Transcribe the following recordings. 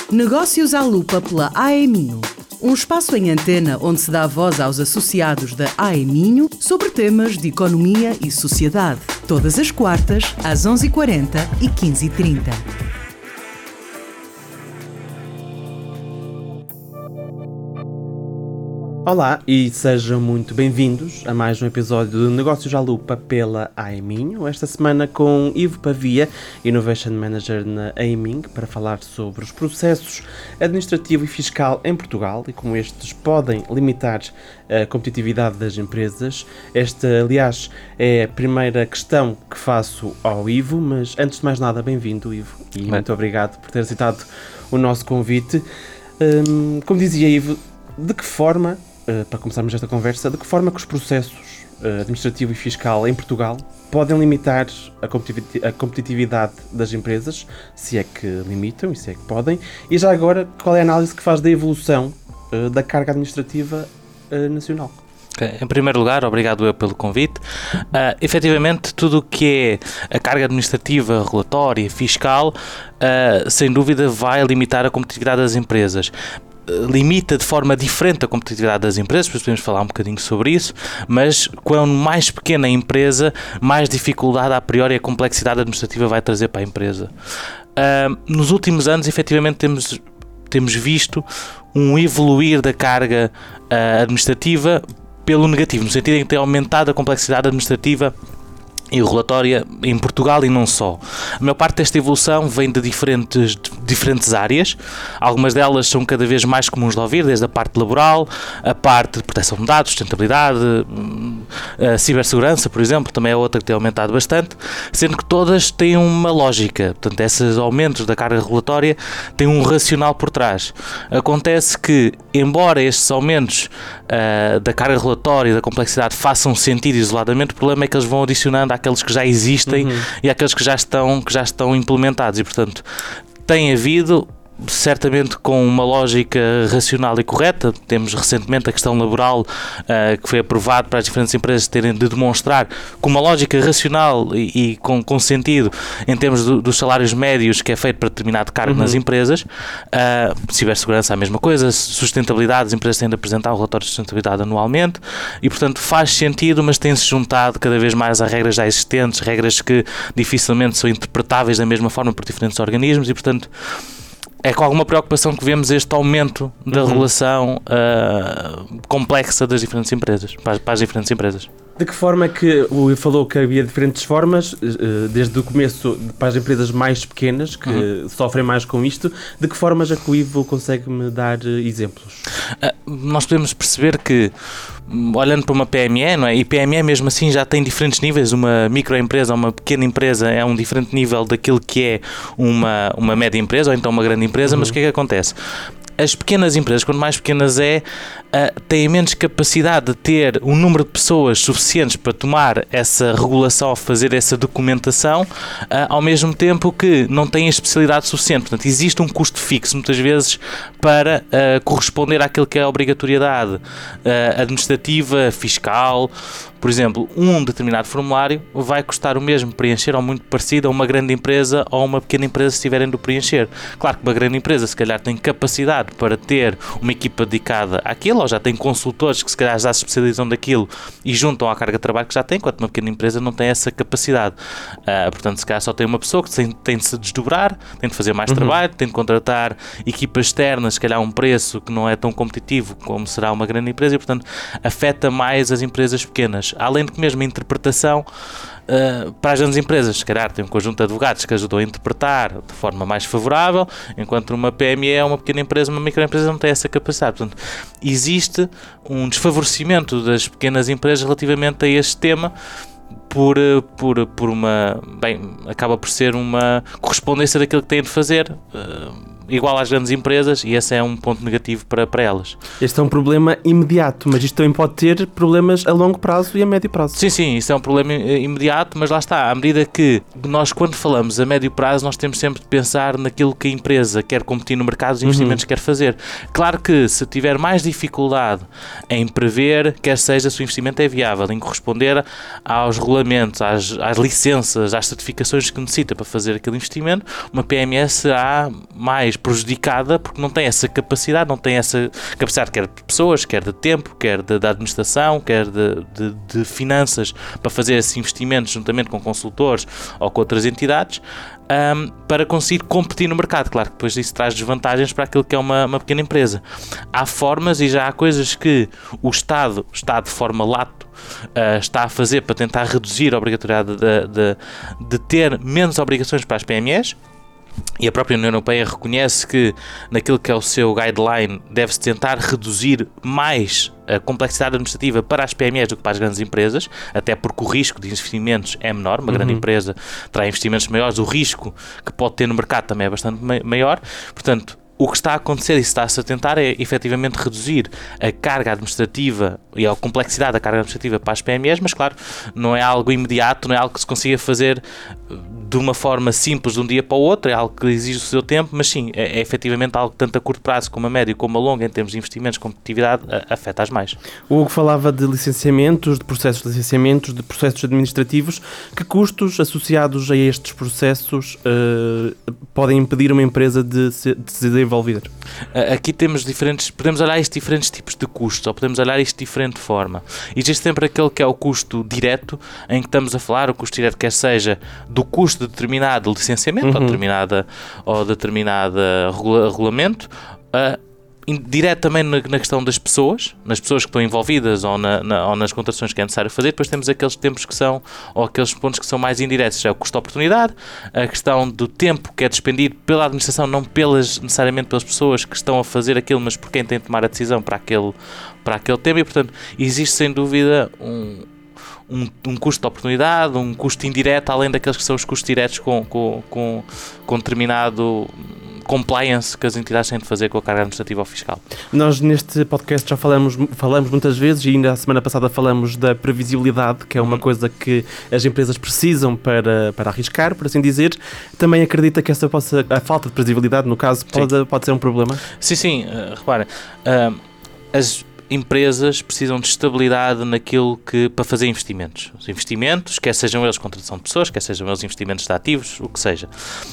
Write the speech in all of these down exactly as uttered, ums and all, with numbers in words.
Negócios à Lupa pela A E Minho. Um espaço em antena onde se dá voz aos associados da A E Minho sobre temas de economia e sociedade. Todas as quartas, às onze e quarenta e quinze e trinta. Olá e sejam muito bem-vindos a mais um episódio de Negócios à Lupa pela A E Minho. Esta semana com Ivo Pavia, Innovation Manager na A E Minho, para falar sobre os processos administrativo e fiscal em Portugal e como estes podem limitar a competitividade das empresas. Esta, aliás, é a primeira questão que faço ao Ivo, mas antes de mais nada, bem-vindo, Ivo, e Bem. muito obrigado por ter aceitado o nosso convite. Hum, como dizia Ivo, de que forma... Uh, para começarmos esta conversa, de que forma que os processos uh, administrativo e fiscal em Portugal podem limitar a, competitiv- a competitividade das empresas, se é que limitam e se é que podem, e já agora, qual é a análise que faz da evolução uh, da carga administrativa uh, nacional? Okay. Em primeiro lugar, obrigado eu pelo convite. Uh, efetivamente, tudo o que é a carga administrativa, regulatória, fiscal, uh, sem dúvida vai limitar a competitividade das empresas. Limita de forma diferente a competitividade das empresas, depois podemos falar um bocadinho sobre isso, mas quanto mais pequena a empresa, mais dificuldade a priori a complexidade administrativa vai trazer para a empresa. Uh, nos últimos anos, efetivamente, temos, temos visto um evoluir da carga uh, administrativa pelo negativo, no sentido em que tem aumentado a complexidade administrativa e regulatória em Portugal e não só. A maior parte desta evolução vem de diferentes, de diferentes áreas. Algumas delas são cada vez mais comuns de ouvir, desde a parte laboral, a parte de proteção de dados, sustentabilidade, a cibersegurança, por exemplo, também é outra que tem aumentado bastante, sendo que todas têm uma lógica. Portanto, esses aumentos da carga regulatória têm um racional por trás. Acontece que, embora estes aumentos uh, da carga regulatória e da complexidade façam sentido isoladamente, o problema é que eles vão adicionando àqueles que já existem uhum. e àqueles que já estão, que já estão implementados e, portanto, tem havido, certamente com uma lógica racional e correta. Temos recentemente a questão laboral uh, que foi aprovado para as diferentes empresas terem de demonstrar com uma lógica racional e, e com, com sentido em termos do, dos salários médios que é feito para determinado cargo uhum. nas empresas. Uh, cibersegurança, a mesma coisa. Sustentabilidade, as empresas têm de apresentar um relatório de sustentabilidade anualmente e, portanto, faz sentido, mas tem-se juntado cada vez mais a regras já existentes, regras que dificilmente são interpretáveis da mesma forma por diferentes organismos e, portanto, é com alguma preocupação que vemos este aumento da uhum. regulação uh, complexa das diferentes empresas, para, para as diferentes empresas. De que forma é que o Ivo falou que havia diferentes formas, desde o começo para as empresas mais pequenas, que uhum. sofrem mais com isto, de que formas é que o Ivo consegue-me dar exemplos? Uh, nós podemos perceber que, olhando para uma P M E, não é? E P M E mesmo assim já tem diferentes níveis, uma microempresa ou uma pequena empresa é um diferente nível daquilo que é uma, uma média empresa ou então uma grande empresa, uhum. mas o que é que acontece? As pequenas empresas, quanto mais pequenas é, uh, têm menos capacidade de ter um número de pessoas suficientes para tomar essa regulação, fazer essa documentação, uh, ao mesmo tempo que não têm a especialidade suficiente. Portanto, existe um custo fixo, muitas vezes, para uh, corresponder àquilo que é a obrigatoriedade uh, administrativa, fiscal. Por exemplo, um determinado formulário vai custar o mesmo preencher ou muito parecido a uma grande empresa ou uma pequena empresa se tiverem de preencher. Claro que uma grande empresa se calhar tem capacidade para ter uma equipa dedicada àquilo ou já tem consultores que se calhar já se especializam daquilo e juntam à carga de trabalho que já tem, enquanto uma pequena empresa não tem essa capacidade. Uh, portanto, se calhar só tem uma pessoa que tem, tem de se desdobrar, tem de fazer mais uhum. trabalho, tem de contratar equipas externas, se calhar a um preço que não é tão competitivo como será uma grande empresa e, portanto, afeta mais as empresas pequenas. Além de que mesmo a interpretação uh, para as grandes empresas, se calhar tem um conjunto de advogados que ajudam a interpretar de forma mais favorável, enquanto uma P M E, uma pequena empresa, uma microempresa não tem essa capacidade. Portanto, existe um desfavorecimento das pequenas empresas relativamente a este tema por, por, por uma... Bem, acaba por ser uma correspondência daquilo que têm de fazer, uh, igual às grandes empresas, e esse é um ponto negativo para, para elas. Este é um problema imediato, mas isto também pode ter problemas a longo prazo e a médio prazo. Sim, sim, isso é um problema imediato, mas lá está, à medida que nós, quando falamos a médio prazo, nós temos sempre de pensar naquilo que a empresa quer competir no mercado, os investimentos uhum. que quer fazer. Claro que se tiver mais dificuldade em prever, quer seja se o investimento é viável, em corresponder aos regulamentos, às, às licenças, às certificações que necessita para fazer aquele investimento, uma P M E será mais prejudicada porque não tem essa capacidade, não tem essa capacidade quer de pessoas, quer de tempo, quer de, de administração, quer de, de, de finanças para fazer esses investimentos juntamente com consultores ou com outras entidades, um, para conseguir competir no mercado. Claro que depois isso traz desvantagens para aquilo que é uma, uma pequena empresa. Há formas e já há coisas que o Estado está de forma lato Uh, está a fazer para tentar reduzir a obrigatoriedade de, de, de ter menos obrigações para as P M Es, e a própria União Europeia reconhece que naquilo que é o seu guideline deve-se tentar reduzir mais a complexidade administrativa para as P M Es do que para as grandes empresas, até porque o risco de investimentos é menor. Uma uhum. grande empresa terá investimentos maiores, o risco que pode ter no mercado também é bastante maior. Portanto, o que está a acontecer e se está-se a tentar é efetivamente reduzir a carga administrativa e a complexidade da carga administrativa para as P M Es, mas claro, não é algo imediato, não é algo que se consiga fazer de uma forma simples de um dia para o outro, é algo que exige o seu tempo, mas sim, é, é efetivamente algo que tanto a curto prazo como a médio como a longo, em termos de investimentos e competitividade, afeta as mais. O Hugo falava de licenciamentos, de processos de licenciamentos, de processos administrativos. Que custos associados a estes processos uh, podem impedir uma empresa de se, de se desenvolver? Aqui temos diferentes, podemos olhar isto de diferentes tipos de custos, ou podemos olhar isto de diferente forma. Existe sempre aquele que é o custo direto, em que estamos a falar, o custo direto quer seja do custo de determinado licenciamento, uhum. ou determinada, ou determinada regula, regulamento, uh, direto também na, na questão das pessoas, nas pessoas que estão envolvidas ou, na, na, ou nas contratações que é necessário fazer. Depois temos aqueles tempos que são, ou aqueles pontos que são mais indiretos, é o custo de oportunidade, a questão do tempo que é despendido pela administração, não pelas, necessariamente pelas pessoas que estão a fazer aquilo, mas por quem tem de tomar a decisão para aquele, para aquele tema, e portanto existe sem dúvida um Um, um custo de oportunidade, um custo indireto, além daqueles que são os custos diretos com, com, com, com determinado compliance que as entidades têm de fazer com a carga administrativa ou fiscal. Nós neste podcast já falamos, falamos muitas vezes, e ainda a semana passada falamos da previsibilidade, que é uma uhum. coisa que as empresas precisam para, para arriscar, por assim dizer. Também acredita que essa possa, a falta de previsibilidade, no caso, pode, pode ser um problema? Sim, sim. Uh, reparem, uh, as empresas precisam de estabilidade naquilo que, para fazer investimentos. Os investimentos, quer sejam eles contratação de pessoas, quer sejam eles investimentos de ativos, o que seja.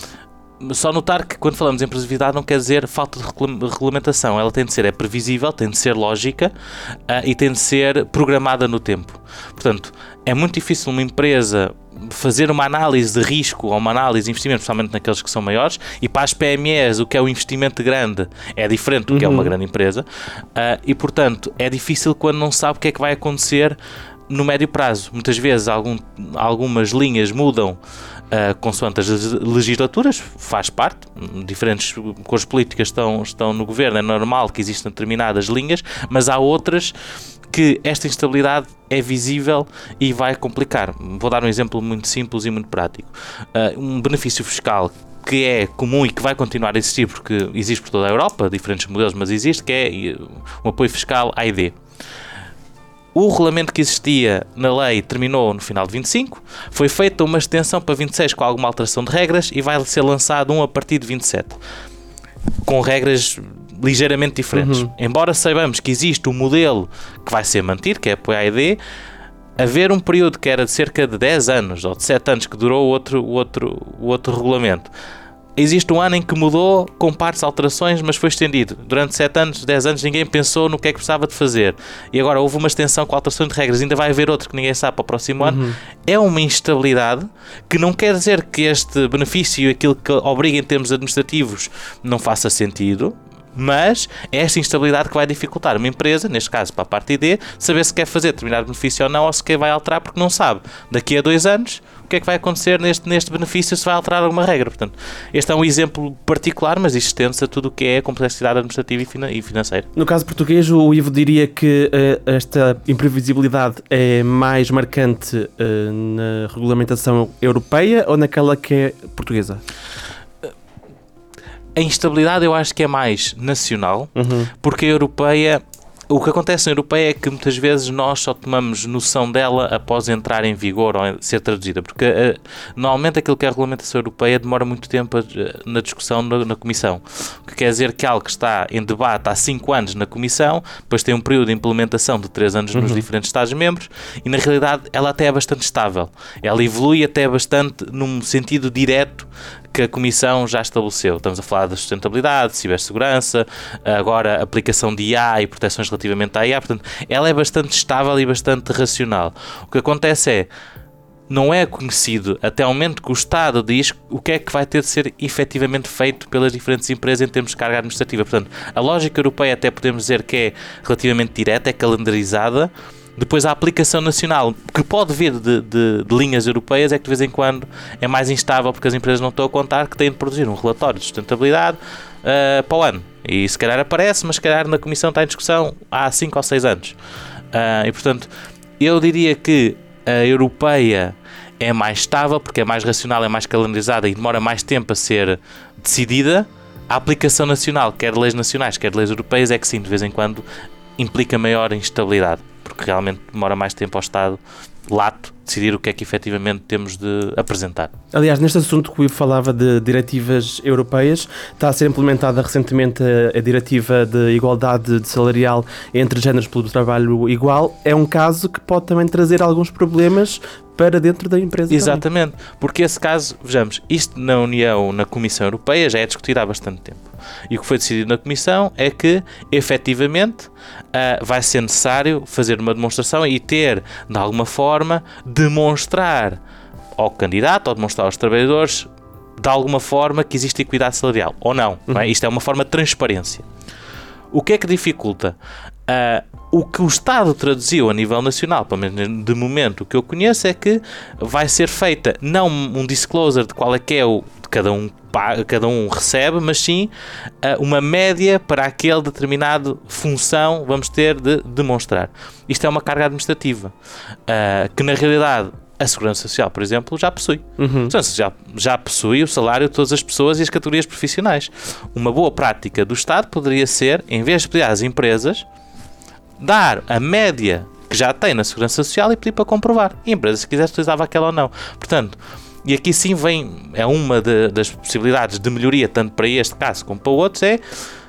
Só notar que quando falamos em previsibilidade não quer dizer falta de regulamentação. Ela tem de ser é previsível, tem de ser lógica uh, e tem de ser programada no tempo. Portanto, é muito difícil uma empresa fazer uma análise de risco ou uma análise de investimento, principalmente naqueles que são maiores, e para as P M Es o que é o investimento grande é diferente do que uhum. é uma grande empresa, uh, e portanto é difícil quando não sabe o que é que vai acontecer no médio prazo. Muitas vezes algum, algumas linhas mudam Uh, consoante as legislaturas, faz parte, diferentes cores políticas estão, estão no governo, é normal que existam determinadas linhas, mas há outras que esta instabilidade é visível e vai complicar. Vou dar um exemplo muito simples e muito prático. Uh, um benefício fiscal que é comum e que vai continuar a existir, porque existe por toda a Europa, diferentes modelos, mas existe, que é um apoio fiscal A e D. O regulamento que existia na lei terminou no final de vinte e cinco, foi feita uma extensão para vinte e seis com alguma alteração de regras e vai ser lançado um a partir de vinte e sete, com regras ligeiramente diferentes. Uhum. Embora saibamos que existe um modelo que vai ser mantido, que é apoio A e D, haver um período que era de cerca de dez anos ou de sete anos que durou o outro, o outro, o outro regulamento. Existe um ano em que mudou com partes alterações, mas foi estendido. Durante sete anos, dez anos, ninguém pensou no que é que precisava de fazer. E agora houve uma extensão com alterações de regras. Ainda vai haver outro que ninguém sabe para o próximo uhum. ano. É uma instabilidade que não quer dizer que este benefício, aquilo que obriga em termos administrativos, não faça sentido. Mas é esta instabilidade que vai dificultar uma empresa, neste caso para a parte I D, saber se quer fazer determinado benefício ou não, ou se quer vai alterar, porque não sabe daqui a dois anos o que é que vai acontecer neste, neste benefício, se vai alterar alguma regra. Portanto, este é um exemplo particular, mas isto estende-se a tudo o que é a complexidade administrativa e, fina, e financeira. No caso português, o Ivo diria que uh, esta imprevisibilidade é mais marcante uh, na regulamentação europeia ou naquela que é portuguesa? A instabilidade eu acho que é mais nacional, uhum. porque a europeia, o que acontece na europeia é que muitas vezes nós só tomamos noção dela após entrar em vigor ou ser traduzida, porque uh, normalmente aquilo que é a regulamentação europeia demora muito tempo a, na discussão na, na Comissão. O que quer dizer que algo que está em debate há cinco anos na Comissão, depois tem um período de implementação de três anos nos uhum. diferentes Estados-membros e, na realidade, ela até é bastante estável. Ela evolui até bastante num sentido direto que a Comissão já estabeleceu. Estamos a falar da sustentabilidade, cibersegurança, agora aplicação de I A e proteções relativamente à I A. Portanto, ela é bastante estável e bastante racional. O que acontece é, não é conhecido até o momento que o Estado diz o que é que vai ter de ser efetivamente feito pelas diferentes empresas em termos de carga administrativa. Portanto, a lógica europeia até podemos dizer que é relativamente direta, é calendarizada. Depois a aplicação nacional, que pode vir de, de, de linhas europeias, é que de vez em quando é mais instável porque as empresas não estão a contar que têm de produzir um relatório de sustentabilidade uh, para o ano. E se calhar aparece, mas se calhar na Comissão está em discussão há cinco ou seis anos. Uh, e portanto, eu diria que a europeia é mais estável porque é mais racional, é mais calendarizada e demora mais tempo a ser decidida. A aplicação nacional, quer leis nacionais, quer leis europeias, é que sim, de vez em quando implica maior instabilidade, porque realmente demora mais tempo ao Estado lato decidir o que é que efetivamente temos de apresentar. Aliás, neste assunto que o Ivo falava de diretivas europeias, está a ser implementada recentemente a, a diretiva de igualdade salarial entre géneros pelo trabalho igual. É um caso que pode também trazer alguns problemas para dentro da empresa. Exatamente, também. Porque esse caso, vejamos, isto na União, na Comissão Europeia, já é discutido há bastante tempo. E o que foi decidido na Comissão é que, efetivamente, uh, vai ser necessário fazer uma demonstração e ter, de alguma forma, demonstrar ao candidato, ou demonstrar aos trabalhadores, de alguma forma, que existe equidade salarial, ou não. Uhum. Não é? Isto é uma forma de transparência. O que é que dificulta? Uh, o que o Estado traduziu a nível nacional, pelo menos de momento o que eu conheço, é que vai ser feita não um disclosure de qual é que é o de cada um, cada um recebe, mas sim uh, uma média para aquele determinado função vamos ter de demonstrar. Isto é uma carga administrativa uh, que na realidade a Segurança Social, por exemplo, já possui. Uhum. Portanto, já, já possui o salário de todas as pessoas e as categorias profissionais. Uma boa prática do Estado poderia ser, em vez de pedir às empresas, dar a média que já tem na Segurança Social e pedir para comprovar. E a empresa, se quisesse, utilizava aquela ou não. Portanto, e aqui sim vem, é uma de, das possibilidades de melhoria, tanto para este caso como para outros, é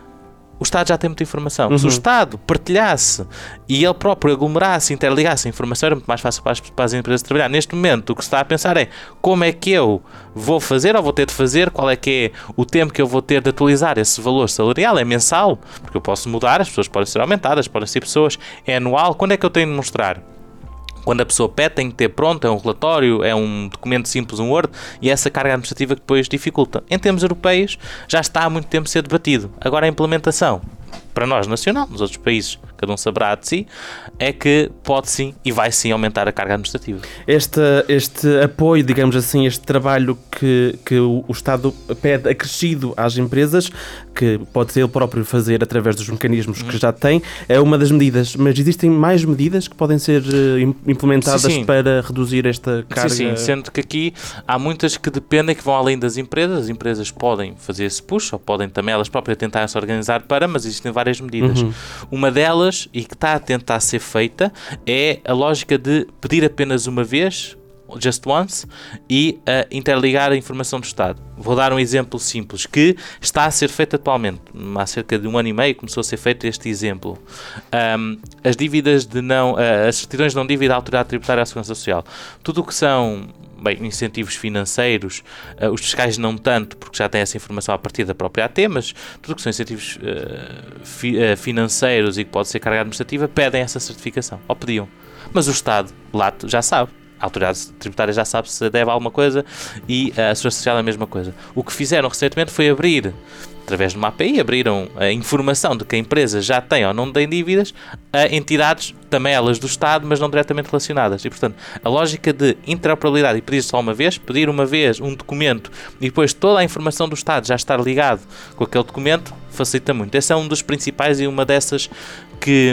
o Estado já tem muita informação. Uhum. Se o Estado partilhasse e ele próprio aglomerasse, interligasse a informação, era muito mais fácil para as, para as empresas trabalhar. Neste momento, o que se está a pensar é como é que eu vou fazer ou vou ter de fazer, qual é que é o tempo que eu vou ter de atualizar esse valor salarial. É mensal, porque eu posso mudar, as pessoas podem ser aumentadas, podem ser pessoas. É anual. Quando é que eu tenho de mostrar? Quando a pessoa pede, tem que ter pronto, é um relatório, é um documento simples, um Word, e essa carga administrativa que depois dificulta. Em termos europeus, já está há muito tempo a ser debatido. Agora a implementação, para nós nacional, nos outros países, cada um saberá de si, é que pode sim e vai sim aumentar a carga administrativa. Este, este apoio, digamos assim, este trabalho que, que o, o Estado pede acrescido às empresas, que pode ser ele próprio fazer através dos mecanismos hum. que já tem, é uma das medidas. Mas existem mais medidas que podem ser implementadas sim, sim. para reduzir esta carga? Sim, sim, sendo que aqui há muitas que dependem, que vão além das empresas. As empresas podem fazer esse push, ou podem também elas próprias tentar se organizar para, mas existem várias medidas. Uhum. Uma delas, e que está a tentar ser feita, é a lógica de pedir apenas uma vez, just once, e uh, interligar a informação do Estado. Vou dar um exemplo simples que está a ser feito atualmente. Há cerca de um ano e meio começou a ser feito este exemplo. Um, as dívidas de não, uh, as certidões de não dívida à Autoridade Tributária e à Segurança Social. Tudo o que são bem, incentivos financeiros, uh, os fiscais não tanto, porque já têm essa informação a partir da própria A T, mas tudo o que são incentivos uh, fi, uh, financeiros e que pode ser carga administrativa, pedem essa certificação, ou pediam. Mas o Estado, lá, já sabe. A autoridade tributária já sabe se deve alguma coisa e a Segurança Social é a mesma coisa. O que fizeram recentemente foi abrir, através de uma A P I, abriram a informação de que a empresa já tem ou não tem dívidas a entidades, também elas do Estado, mas não diretamente relacionadas. E, portanto, a lógica de interoperabilidade e pedir só uma vez, pedir uma vez um documento e depois toda a informação do Estado já estar ligado com aquele documento, facilita muito. Esse é um dos principais e uma dessas que...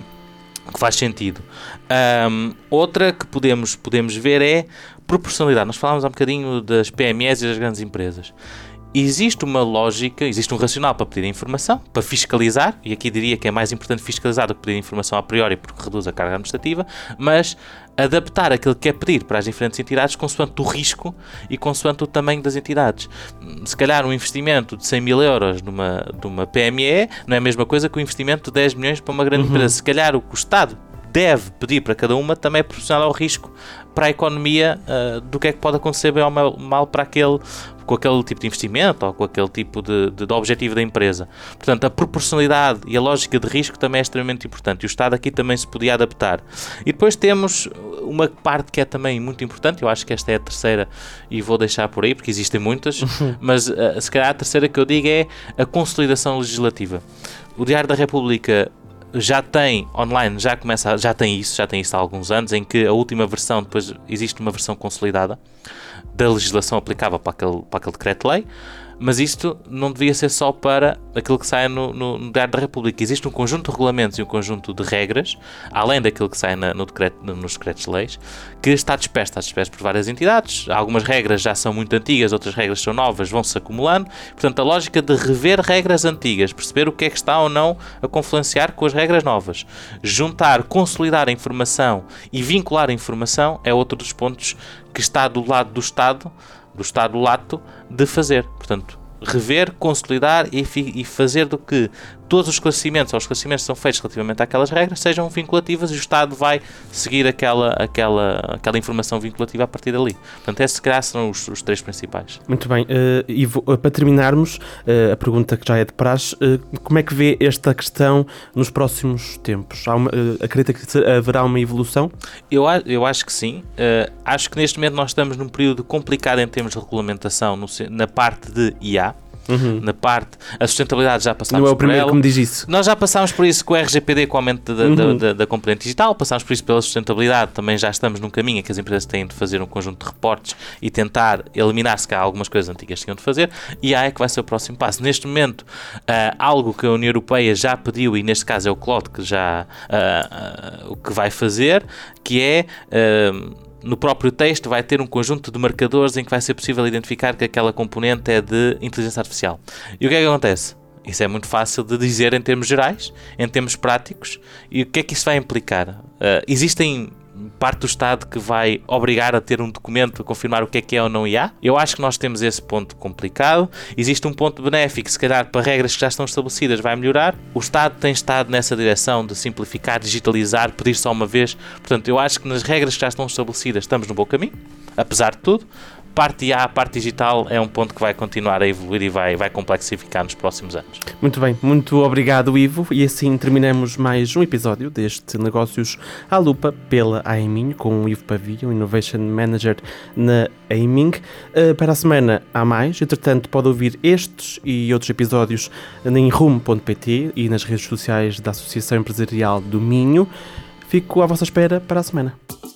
que faz sentido. Um, outra que podemos, podemos ver é proporcionalidade. Nós falámos há um bocadinho das P M Es e das grandes empresas. existe uma lógica, existe um racional para pedir a informação, para fiscalizar, e aqui diria que é mais importante fiscalizar do que pedir a informação a priori, porque reduz a carga administrativa, mas adaptar aquilo que quer pedir para as diferentes entidades consoante o risco e consoante o tamanho das entidades. Se calhar um investimento de cem mil euros numa, numa P M E não é a mesma coisa que um investimento de dez milhões para uma grande uhum. empresa. Se calhar o que o Estado deve pedir para cada uma também é proporcional ao risco para a economia uh, do que é que pode acontecer bem ou mal, mal para aquele, com aquele tipo de investimento ou com aquele tipo de, de, de objetivo da empresa. Portanto, a proporcionalidade e a lógica de risco também é extremamente importante e o Estado aqui também se podia adaptar. E depois temos uma parte que é também muito importante, eu acho que esta é a terceira e vou deixar por aí porque existem muitas, mas uh, se calhar a terceira que eu digo é a consolidação legislativa. O Diário da República já tem online, já começa, já tem isso, já tem isso há alguns anos, em que a última versão, depois existe uma versão consolidada da legislação aplicável para aquele, para aquele decreto-lei, mas isto não devia ser só para aquilo que sai no, no, no Diário da República. Existe um conjunto de regulamentos e um conjunto de regras, além daquilo que sai na, no decreto, nos decretos-leis, que está disperso, está disperso por várias entidades. Algumas regras já são muito antigas, outras regras são novas, vão-se acumulando. Portanto, a lógica de rever regras antigas, perceber o que é que está ou não a confluenciar com as regras novas, juntar, consolidar a informação e vincular a informação é outro dos pontos que está do lado do Estado, do Estado lato, de fazer. Portanto, rever, consolidar e, e fazer do que todos os esclarecimentos ou os esclarecimentos que são feitos relativamente àquelas regras sejam vinculativas e o Estado vai seguir aquela, aquela, aquela informação vinculativa a partir dali. Portanto, esses, se calhar, são os, os três principais. Muito bem. Uh, Ivo, uh, para terminarmos, uh, a pergunta que já é de praxe, uh, como é que vê esta questão nos próximos tempos? Há uma, uh, acredita que haverá uma evolução? Eu, eu acho que sim. Uh, acho que neste momento nós estamos num período complicado em termos de regulamentação no, na parte de I A. Uhum. Na parte, a sustentabilidade já passámos por ela. Não é o primeiro que me diz isso. Nós já passámos por isso com o R G P D, com o aumento da, uhum. da, da, da componente digital, passámos por isso pela sustentabilidade, também já estamos num caminho em que as empresas têm de fazer um conjunto de reportes e tentar eliminar se cá algumas coisas antigas que tinham de fazer, e a A é que vai ser o próximo passo. Neste momento, uh, algo que a União Europeia já pediu, e neste caso é o C L O D que já uh, uh, o que vai fazer, que é... Uh, no próprio texto vai ter um conjunto de marcadores em que vai ser possível identificar que aquela componente é de inteligência artificial. E o que é que acontece? Isso é muito fácil de dizer em termos gerais, em termos práticos. E o que é que isso vai implicar? Uh, existem parte do Estado que vai obrigar a ter um documento a confirmar o que é que é ou não I A? Eu acho que nós temos esse ponto complicado. Existe um ponto benéfico, se calhar para regras que já estão estabelecidas vai melhorar. O Estado tem estado nessa direção de simplificar, digitalizar, pedir só uma vez. Portanto, eu acho que nas regras que já estão estabelecidas estamos no bom caminho, apesar de tudo. Parte I A, parte digital é um ponto que vai continuar a evoluir e vai, vai complexificar nos próximos anos. Muito bem, muito obrigado, Ivo, e assim terminamos mais um episódio deste Negócios à Lupa pela Aeminho, com o Ivo Pavia, o Innovation Manager na Aiming. Uh, para a semana há mais, entretanto pode ouvir estes e outros episódios em rumo ponto pt e nas redes sociais da Associação Empresarial do Minho. Fico à vossa espera para a semana.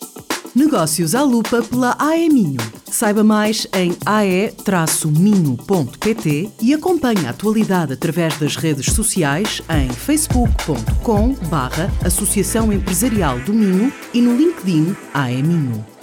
Negócios à Lupa pela Aeminho. Saiba mais em ae minho ponto pt e acompanhe a atualidade através das redes sociais em facebook ponto com barra Associação Empresarial do Minho e no LinkedIn Aeminho.